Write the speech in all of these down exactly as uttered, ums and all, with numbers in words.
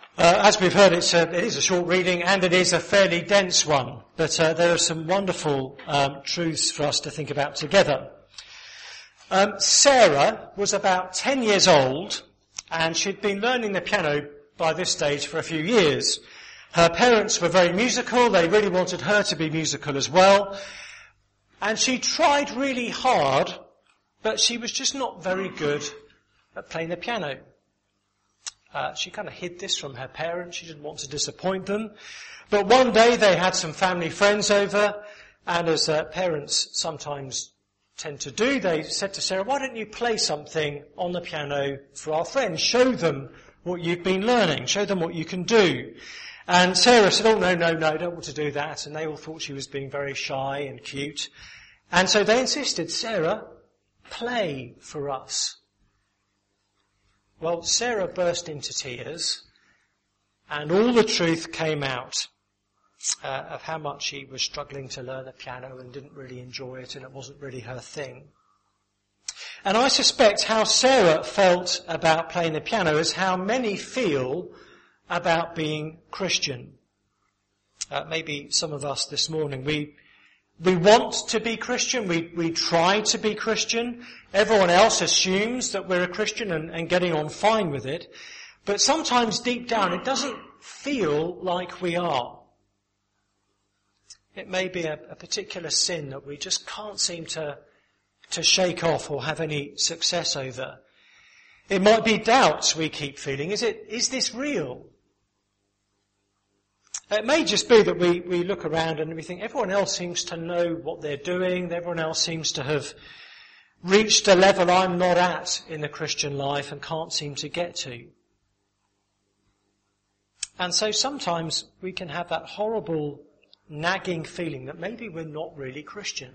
Uh, as we've heard, it's a, it is a short reading and it is a fairly dense one, but uh, there are some wonderful um, truths for us to think about together. Um, Sarah was about ten years old and she'd been learning the piano by this stage for a few years. Her parents were very musical, they really wanted her to be musical as well, and she tried really hard, but she was just not very good at playing the piano. Uh, she kind of hid this from her parents. She didn't want to disappoint them. But one day they had some family friends over, and as uh, parents sometimes tend to do, they said to Sarah, why don't you play something on the piano for our friends? Show them what you've been learning. Show them what you can do. And Sarah said, oh, no, no, no, I don't want to do that. And they all thought she was being very shy and cute. And so they insisted, Sarah, play for us. Well, Sarah burst into tears, and all the truth came out uh, of how much she was struggling to learn the piano and didn't really enjoy it, and it wasn't really her thing. And I suspect how Sarah felt about playing the piano is how many feel about being Christian. Uh, maybe some of us this morning, we We want to be Christian, we, we try to be Christian. Everyone else assumes that we're a Christian and, and getting on fine with it. But sometimes deep down it doesn't feel like we are. It may be a, a particular sin that we just can't seem to, to shake off or have any success over. It might be doubts we keep feeling. Is it, is this real? It may just be that we, we look around and we think everyone else seems to know what they're doing. Everyone else seems to have reached a level I'm not at in the Christian life and can't seem to get to. And so sometimes we can have that horrible nagging feeling that maybe we're not really Christian,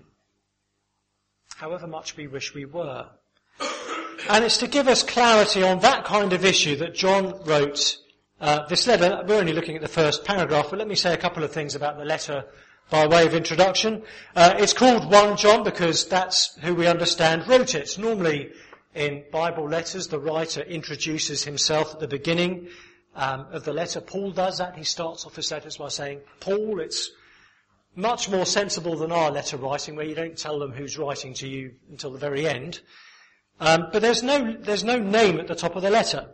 however much we wish we were. And it's to give us clarity on that kind of issue that John wrote Uh, this letter. We're only looking at the first paragraph, but let me say a couple of things about the letter by way of introduction. Uh, it's called First John because that's who we understand wrote it. Normally in Bible letters, the writer introduces himself at the beginning um, of the letter. Paul does that. He starts off his letters by saying, Paul. It's much more sensible than our letter writing, where you don't tell them who's writing to you until the very end. Um, but there's no, there's no name at the top of the letter.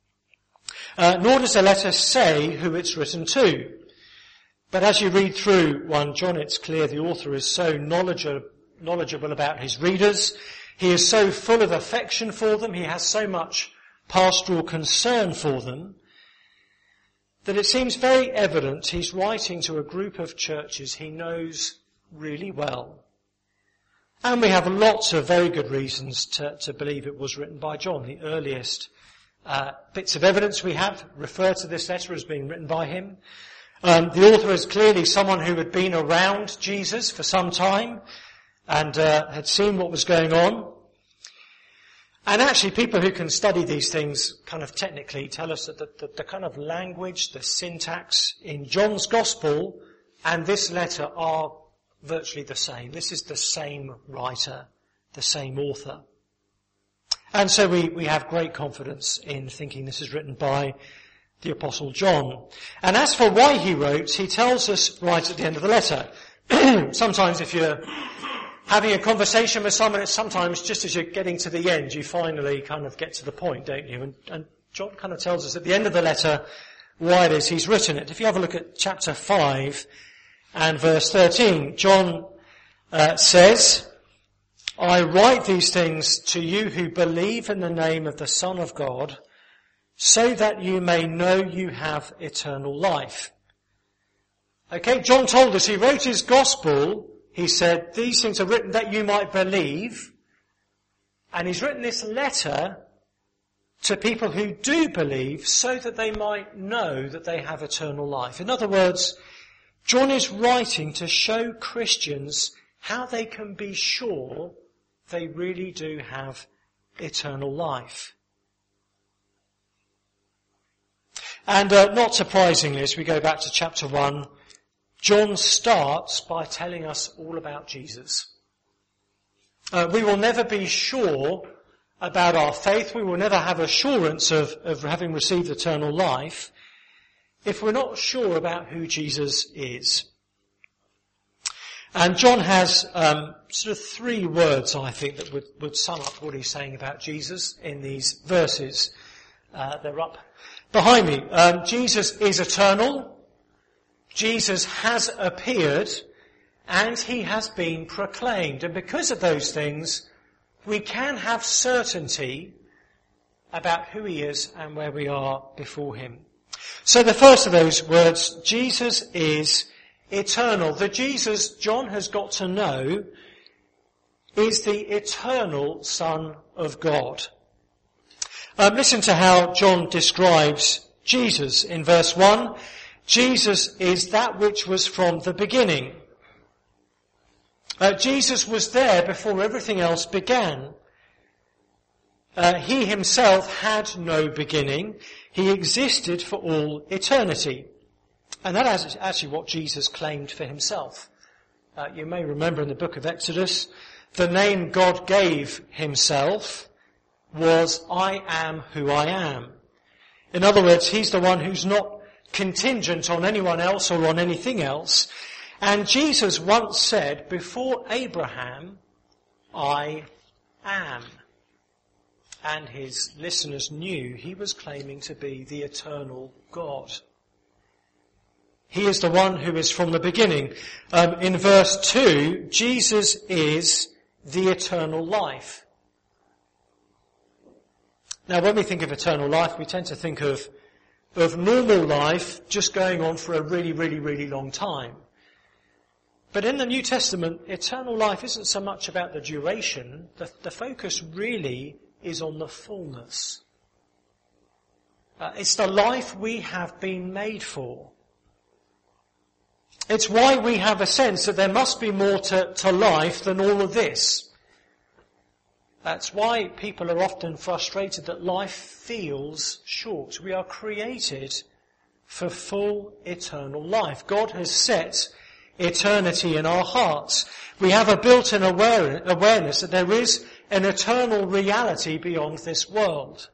Uh, nor does the letter say who it's written to. But as you read through First John, it's clear the author is so knowledgeable, knowledgeable about his readers. He is so full of affection for them. He has so much pastoral concern for them that it seems very evident he's writing to a group of churches he knows really well. And we have lots of very good reasons to, to believe it was written by John. The earliest Uh, bits of evidence we have refer to this letter as being written by him. Um, the author is clearly someone who had been around Jesus for some time and uh, had seen what was going on. And actually people who can study these things kind of technically tell us that the, the, the kind of language, the syntax in John's Gospel and this letter are virtually the same. This is the same writer, the same author. And so we, we have great confidence in thinking this is written by the Apostle John. And as for why he wrote, he tells us right at the end of the letter. Sometimes if you're having a conversation with someone, it's sometimes just as you're getting to the end, you finally kind of get to the point, don't you? And, and John kind of tells us at the end of the letter why it is he's written it. If you have a look at chapter five and verse thirteen, John uh, says, I write these things to you who believe in the name of the Son of God, so that you may know you have eternal life. Okay, John told us he wrote his gospel. He said, these things are written that you might believe. And he's written this letter to people who do believe so that they might know that they have eternal life. In other words, John is writing to show Christians how they can be sure they really do have eternal life. And uh, not surprisingly, as we go back to chapter one, John starts by telling us all about Jesus. Uh, we will never be sure about our faith. We will never have assurance of, of having received eternal life if we're not sure about who Jesus is. And John has um, sort of three words, I think, that would, would sum up what he's saying about Jesus in these verses. Uh, they're up behind me. Um, Jesus is eternal. Jesus has appeared. And he has been proclaimed. And because of those things, we can have certainty about who he is and where we are before him. So the first of those words, Jesus is eternal. The Jesus John has got to know is the eternal Son of God. Um, listen to how John describes Jesus in verse one. Jesus is that which was from the beginning. Uh, Jesus was there before everything else began. Uh, he himself had no beginning. He existed for all eternity. And that is actually what Jesus claimed for himself. Uh, you may remember in the book of Exodus, the name God gave himself was, I am who I am. In other words, he's the one who's not contingent on anyone else or on anything else. And Jesus once said, before Abraham, I am. And his listeners knew he was claiming to be the eternal God. He is the one who is from the beginning. Um, in verse two, Jesus is the eternal life. Now, when we think of eternal life, we tend to think of, of normal life just going on for a really, really, really long time. But in the New Testament, eternal life isn't so much about the duration. The, the focus really is on the fullness. Uh, it's the life we have been made for. It's why we have a sense that there must be more to, to life than all of this. That's why people are often frustrated that life feels short. We are created for full eternal life. God has set eternity in our hearts. We have a built-in aware, awareness that there is an eternal reality beyond this world.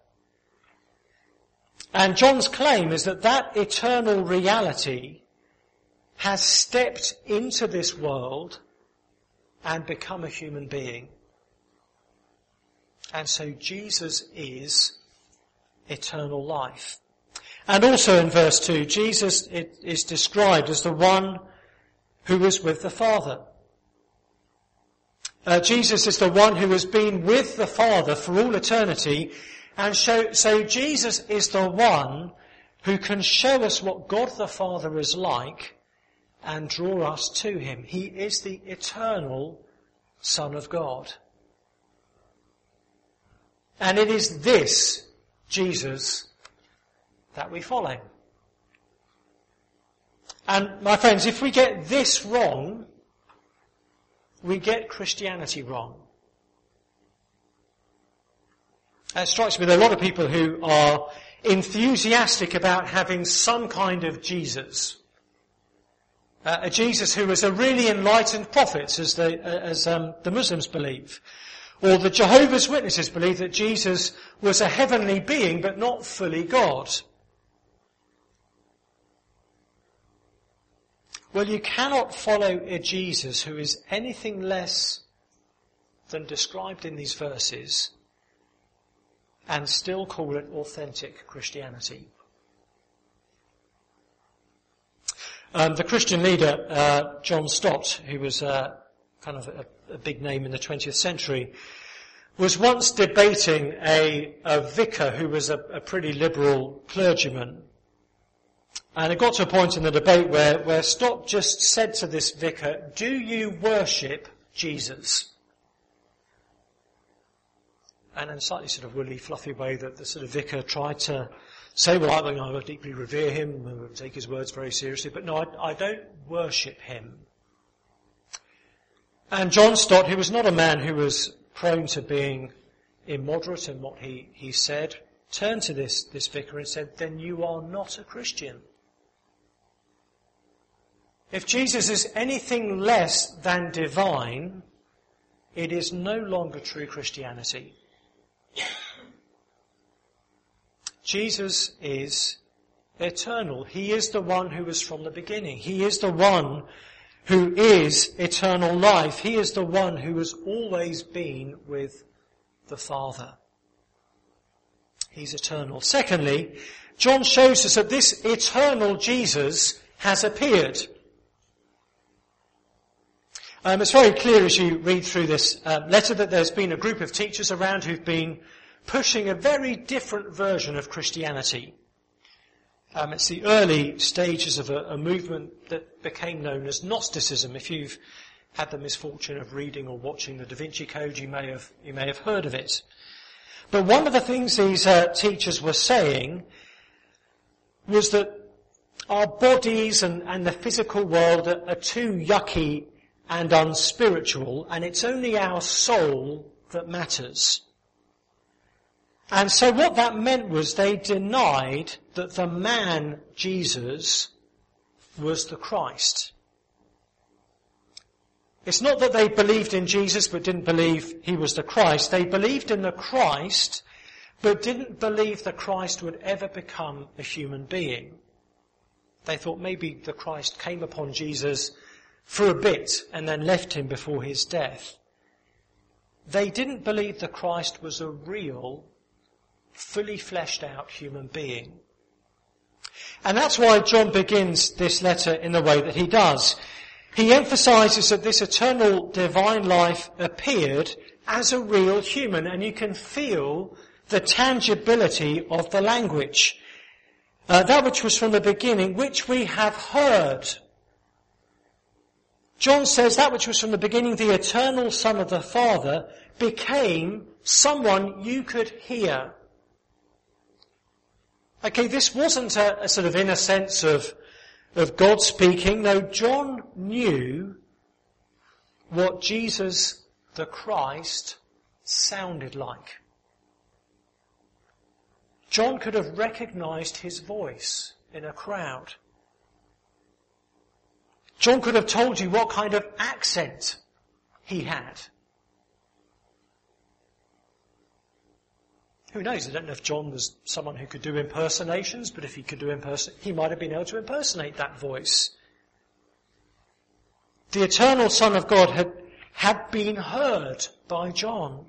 And John's claim is that that eternal reality has stepped into this world and become a human being. And so Jesus is eternal life. And also in verse two, Jesus is described as the one who was with the Father. Uh, Jesus is the one who has been with the Father for all eternity. And so, so Jesus is the one who can show us what God the Father is like and draw us to him. He is the eternal Son of God. And it is this Jesus that we follow. And my friends, if we get this wrong, we get Christianity wrong. It strikes me there are a lot of people who are enthusiastic about having some kind of Jesus. Uh, a Jesus who was a really enlightened prophet, as, the, uh, as um, the Muslims believe. Or the Jehovah's Witnesses believe that Jesus was a heavenly being, but not fully God. Well, you cannot follow a Jesus who is anything less than described in these verses and still call it authentic Christianity. Um, the Christian leader, uh, John Stott, who was uh, kind of a, a big name in the twentieth century, was once debating a, a vicar who was a, a pretty liberal clergyman. And it got to a point in the debate where, where Stott just said to this vicar, "Do you worship Jesus?" And in a slightly sort of woolly, fluffy way that the sort of vicar tried to say, well, I, I deeply revere him, I would take his words very seriously, but no, I, I don't worship him. And John Stott, who was not a man who was prone to being immoderate in what he, he said, turned to this, this vicar and said, then you are not a Christian. If Jesus is anything less than divine, it is no longer true Christianity. Jesus is eternal. He is the one who was from the beginning. He is the one who is eternal life. He is the one who has always been with the Father. He's eternal. Secondly, John shows us that this eternal Jesus has appeared. Um, it's very clear as you read through this uh, letter that there's been a group of teachers around who've been pushing a very different version of Christianity. Um, it's the early stages of a, a movement that became known as Gnosticism. If you've had the misfortune of reading or watching the Da Vinci Code, you may have you may have heard of it. But one of the things these uh, teachers were saying was that our bodies and, and the physical world are, are too yucky and unspiritual, and it's only our soul that matters. And so what that meant was they denied that the man, Jesus, was the Christ. It's not that they believed in Jesus but didn't believe he was the Christ. They believed in the Christ but didn't believe the Christ would ever become a human being. They thought maybe the Christ came upon Jesus for a bit and then left him before his death. They didn't believe the Christ was a real, fully fleshed out human being. And that's why John begins this letter in the way that he does. He emphasizes that this eternal divine life appeared as a real human, and you can feel the tangibility of the language. Uh, that which was from the beginning, which we have heard. John says that which was from the beginning, the eternal Son of the Father, became someone you could hear. Okay, this wasn't a, a sort of inner sense of, of God speaking. No, John knew what Jesus, the Christ, sounded like. John could have recognized his voice in a crowd. John could have told you what kind of accent he had. Who knows? I don't know if John was someone who could do impersonations, but if he could do imperson, he might have been able to impersonate that voice. The eternal Son of God had, had been heard by John.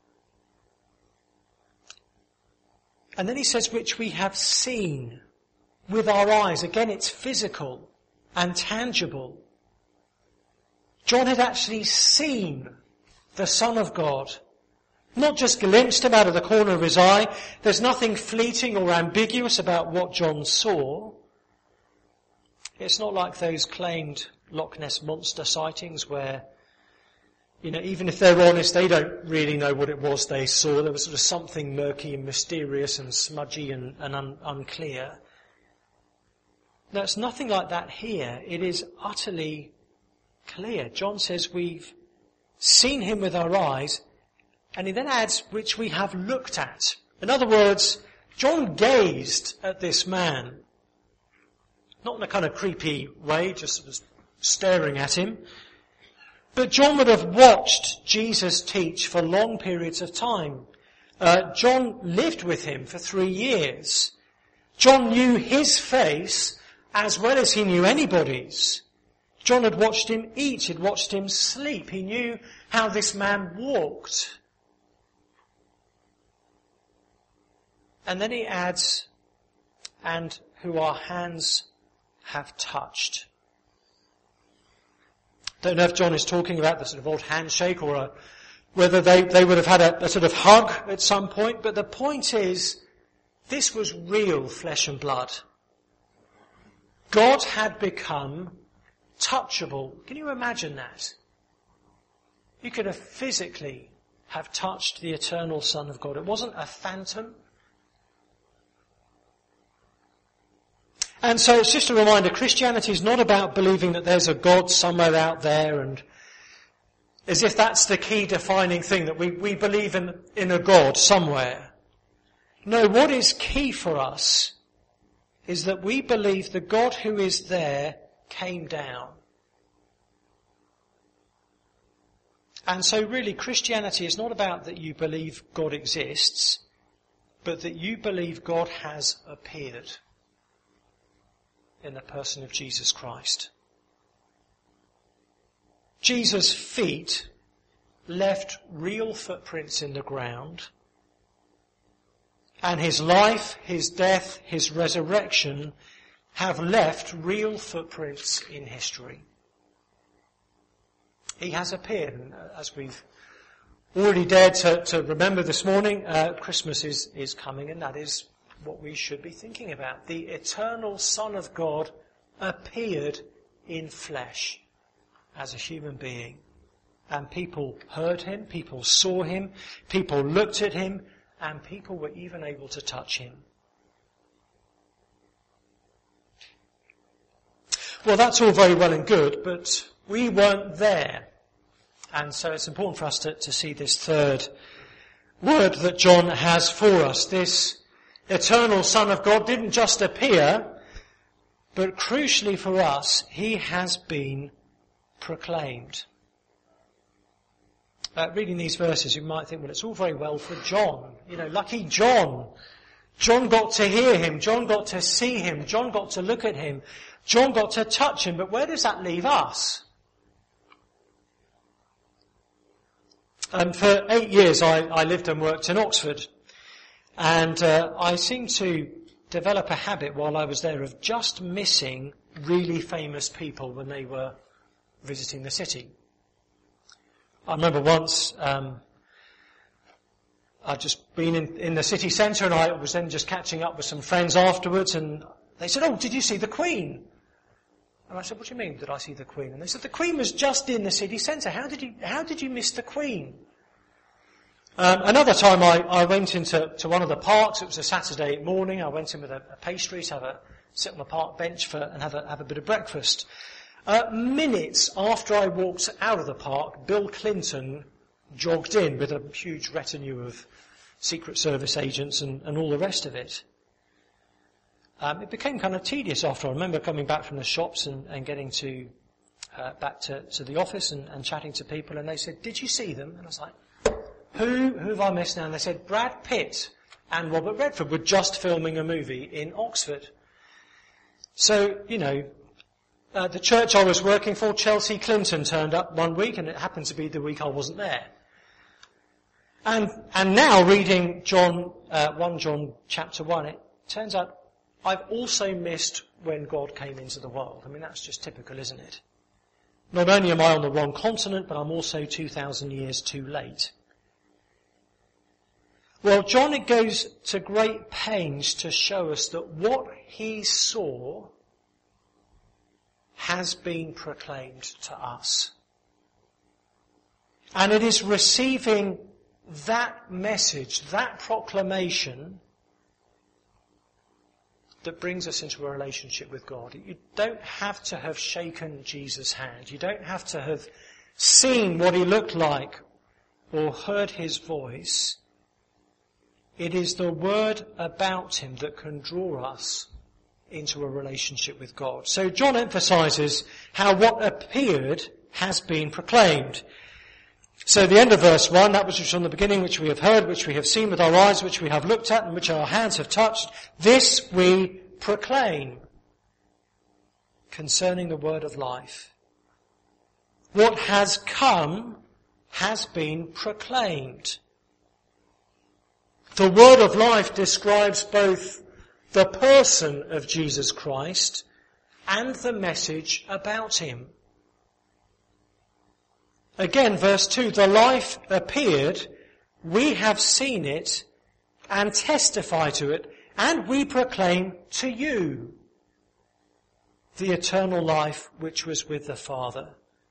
And then he says, which we have seen with our eyes. Again, it's physical and tangible. John had actually seen the Son of God. Not just glimpsed him out of the corner of his eye. There's nothing fleeting or ambiguous about what John saw. It's not like those claimed Loch Ness Monster sightings where, you know, even if they're honest, they don't really know what it was they saw. There was sort of something murky and mysterious and smudgy and, and un, unclear. No, it's nothing like that here. It is utterly clear. John says we've seen him with our eyes. And he then adds, which we have looked at. In other words, John gazed at this man. Not in a kind of creepy way, just sort of staring at him. But John would have watched Jesus teach for long periods of time. Uh, John lived with him for three years. John knew his face as well as he knew anybody's. John had watched him eat, he'd watched him sleep. He knew how this man walked. And then he adds, and who our hands have touched. Don't know if John is talking about the sort of old handshake or a, whether they, they would have had a, a sort of hug at some point, but the point is, this was real flesh and blood. God had become touchable. Can you imagine that? You could have physically have touched the eternal Son of God. It wasn't a phantom. And so it's just a reminder, Christianity is not about believing that there's a God somewhere out there and as if that's the key defining thing, that we, we believe in, in a God somewhere. No, what is key for us is that we believe the God who is there came down. And so really Christianity is not about that you believe God exists, but that you believe God has appeared. in the person of Jesus Christ. Jesus' feet left real footprints in the ground, and his life, his death, his resurrection have left real footprints in history. He has appeared, and as we've already dared to, to remember this morning, uh, Christmas is, is coming, and that is what we should be thinking about. The eternal Son of God appeared in flesh as a human being. And people heard him, people saw him, people looked at him, and people were even able to touch him. Well, that's all very well and good, but we weren't there. And so it's important for us to, to see this third word that John has for us. This eternal Son of God didn't just appear, but crucially for us, he has been proclaimed. Uh, reading these verses, you might think, well, it's all very well for John. You know, lucky John. John got to hear him. John got to see him. John got to look at him. John got to touch him. But where does that leave us? Um, for eight years, I, I lived and worked in Oxford. And uh, I seemed to develop a habit while I was there of just missing really famous people when they were visiting the city. I remember once um, I'd just been in, in the city centre, and I was then just catching up with some friends afterwards, and they said, "Oh, did you see the Queen?" And I said, "What do you mean, did I see the Queen?" And they said, "The Queen was just in the city centre. How did you how did you miss the Queen?" Um, another time I, I went into to one of the parks. It was a Saturday morning. I went in with a, a pastry to have a sit on the park bench for and have a have a bit of breakfast. Uh, minutes after I walked out of the park, Bill Clinton jogged in with a huge retinue of Secret Service agents and, and all the rest of it. Um, it became kind of tedious after. I remember coming back from the shops and, and getting to uh, back to, to the office and, and chatting to people, and they said, "Did you see them?" And I was like, Who, who have I missed now? And they said, Brad Pitt and Robert Redford were just filming a movie in Oxford. So, you know, uh, the church I was working for, Chelsea Clinton, turned up one week, and it happened to be the week I wasn't there. And, and now reading John, uh, First John chapter one, it turns out I've also missed when God came into the world. I mean, that's just typical, isn't it? Not only am I on the wrong continent, but I'm also two thousand years too late. Well, John, it goes to great pains to show us that what he saw has been proclaimed to us. And it is receiving that message, that proclamation, that brings us into a relationship with God. You don't have to have shaken Jesus' hand. You don't have to have seen what he looked like or heard his voice. It is the word about him that can draw us into a relationship with God. So John emphasizes how what appeared has been proclaimed. So the end of verse one, that which was from the beginning, which we have heard, which we have seen with our eyes, which we have looked at, and which our hands have touched, this we proclaim concerning the word of life. What has come has been proclaimed. The word of life describes both the person of Jesus Christ and the message about him. Again, verse two, the life appeared, we have seen it and testify to it, and we proclaim to you the eternal life which was with the Father.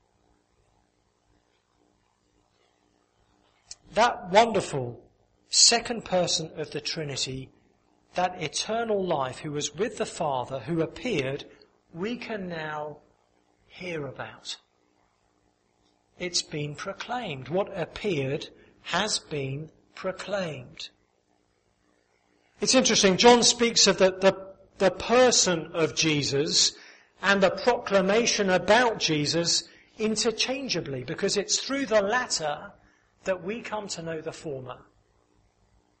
That wonderful second person of the Trinity, that eternal life who was with the Father, who appeared, we can now hear about. It's been proclaimed. What appeared has been proclaimed. It's interesting, John speaks of the, the, the person of Jesus and the proclamation about Jesus interchangeably, because it's through the latter that we come to know the former.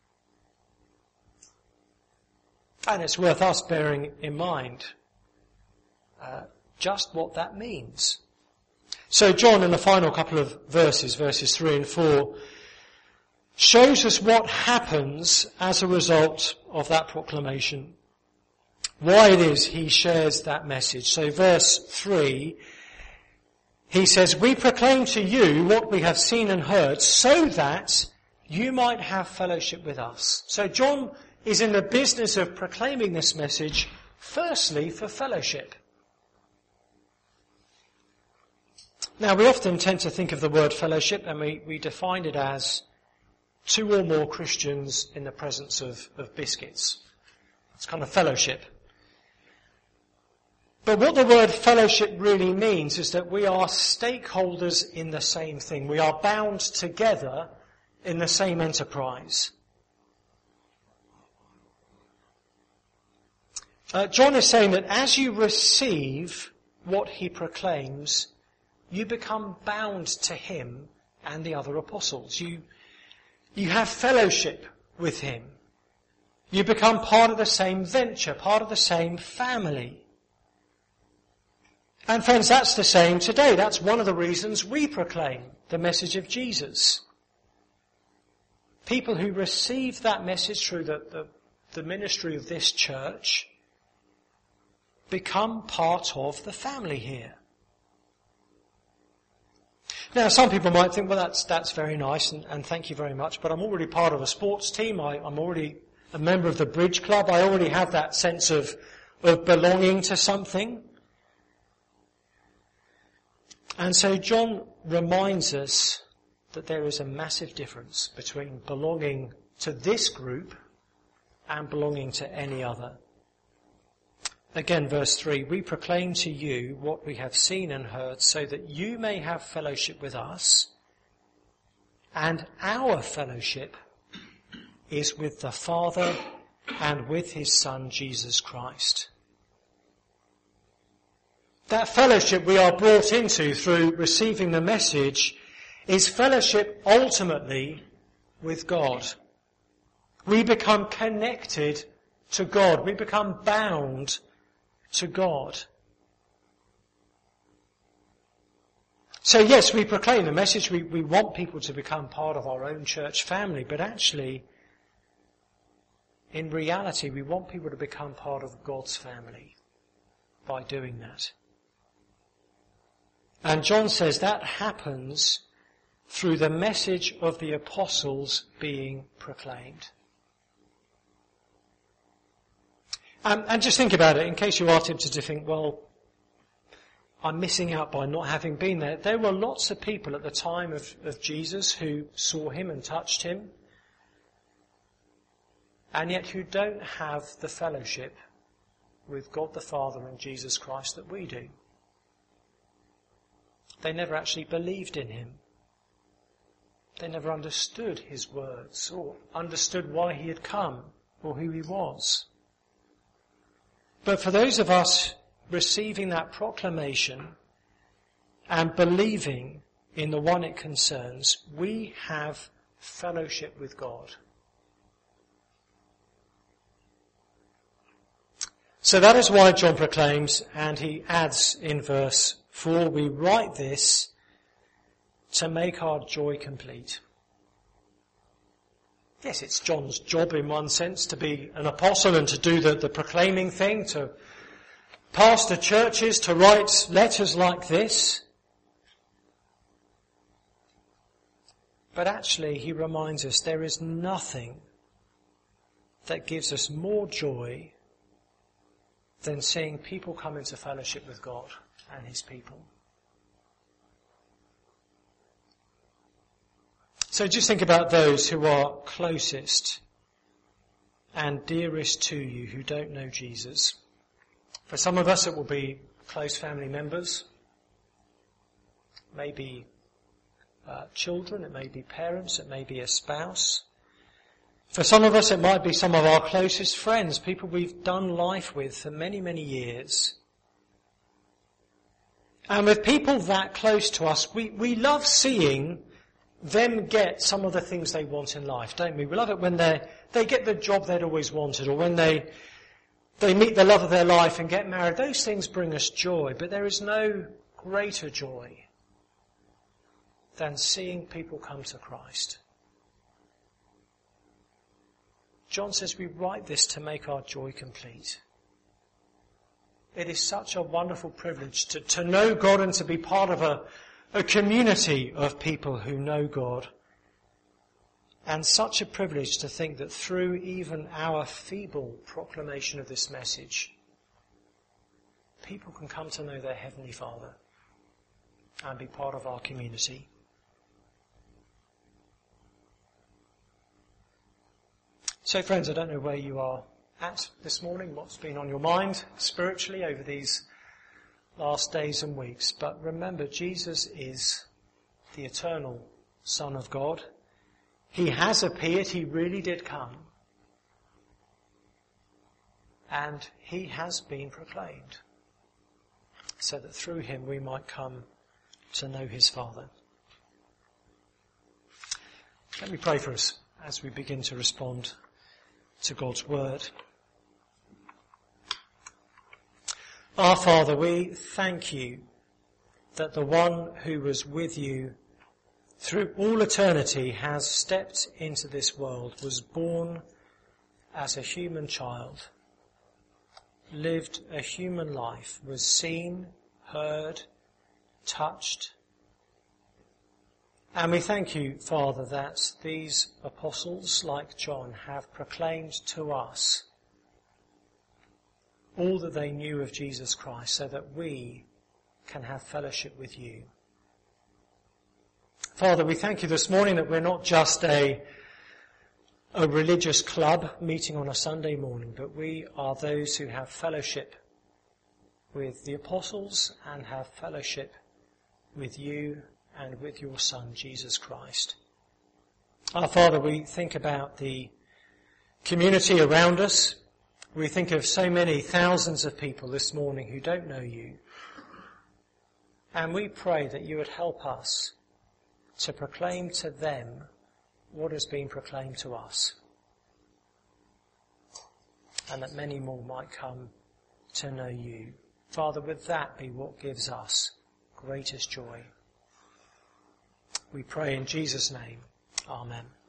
And it's worth us bearing in mind uh, just what that means. So John, in the final couple of verses, verses three and four, shows us what happens as a result of that proclamation. Why it is he shares that message. So verse three, he says, "We proclaim to you what we have seen and heard, so that you might have fellowship with us." So John is in the business of proclaiming this message, firstly for fellowship. Now, we often tend to think of the word fellowship, and we, we define it as two or more Christians in the presence of, of biscuits. It's kind of fellowship. But what the word fellowship really means is that we are stakeholders in the same thing. We are bound together in the same enterprise. Uh, John is saying that as you receive what he proclaims, you become bound to him and the other apostles. You, you have fellowship with him. You become part of the same venture, part of the same family. And friends, that's the same today. That's one of the reasons we proclaim the message of Jesus. People who receive that message through the, the, the ministry of this church become part of the family here. Now, some people might think, well, that's that's very nice, and, and thank you very much, but I'm already part of a sports team. I, I'm already a member of the bridge club. I already have that sense of, of belonging to something. And so John reminds us that there is a massive difference between belonging to this group and belonging to any other. Again, verse three, "We proclaim to you what we have seen and heard, so that you may have fellowship with us, and our fellowship is with the Father and with his Son, Jesus Christ." That fellowship we are brought into through receiving the message is fellowship ultimately with God. We become connected to God. We become bound to God. So yes, we proclaim the message. We, we want people to become part of our own church family, but actually, in reality, we want people to become part of God's family by doing that. And John says that happens through the message of the apostles being proclaimed. Um, and just think about it, in case you are tempted to think, well, I'm missing out by not having been there. There were lots of people at the time of, of Jesus who saw him and touched him, and yet who don't have the fellowship with God the Father and Jesus Christ that we do. They never actually believed in him. They never understood his words or understood why he had come or who he was. But for those of us receiving that proclamation and believing in the one it concerns, we have fellowship with God. So that is why John proclaims, and he adds in verse four, "We write this to make our joy complete." Yes, it's John's job in one sense to be an apostle and to do the, the proclaiming thing, to pastor churches, to write letters like this. But actually, he reminds us there is nothing that gives us more joy than seeing people come into fellowship with God and his people. So just think about those who are closest and dearest to you who don't know Jesus. For some of us it will be close family members, maybe uh, children, it may be parents, it may be a spouse. For some of us it might be some of our closest friends, people we've done life with for many, many years. And with people that close to us, we, we love seeing them get some of the things they want in life, don't we? We love it when they they get the job they'd always wanted, or when they they meet the love of their life and get married. Those things bring us joy, but there is no greater joy than seeing people come to Christ. John says we write this to make our joy complete. It is such a wonderful privilege to, to know God and to be part of a, a community of people who know God. And such a privilege to think that through even our feeble proclamation of this message, people can come to know their Heavenly Father and be part of our community. So friends, I don't know where you are at this morning, what's been on your mind spiritually over these last days and weeks, but remember, Jesus is the eternal Son of God. He has appeared, he really did come, and he has been proclaimed, so that through him we might come to know his Father. Let me pray for us as we begin to respond to God's word. Our Father, we thank you that the one who was with you through all eternity has stepped into this world, was born as a human child, lived a human life, was seen, heard, touched. And we thank you, Father, that these apostles, like John, have proclaimed to us all that they knew of Jesus Christ, so that we can have fellowship with you. Father, we thank you this morning that we're not just a, a religious club meeting on a Sunday morning, but we are those who have fellowship with the apostles and have fellowship with you and with your Son, Jesus Christ. Our Father, we think about the community around us. We think of so many thousands of people this morning who don't know you. And we pray that you would help us to proclaim to them what has been proclaimed to us, and that many more might come to know you. Father, would that be what gives us greatest joy? We pray in Jesus' name. Amen.